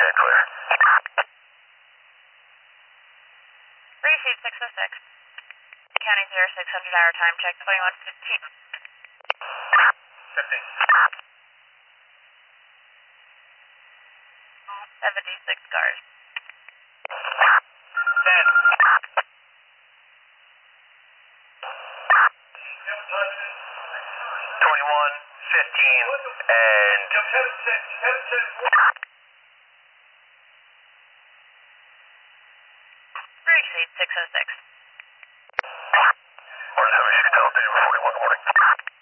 clear. Receive 606. County 0600 hour time check 2115. 15. 76 cars. 10. 21, 15, and... Receive 606. Morning, 76 Delta, 41, good morning.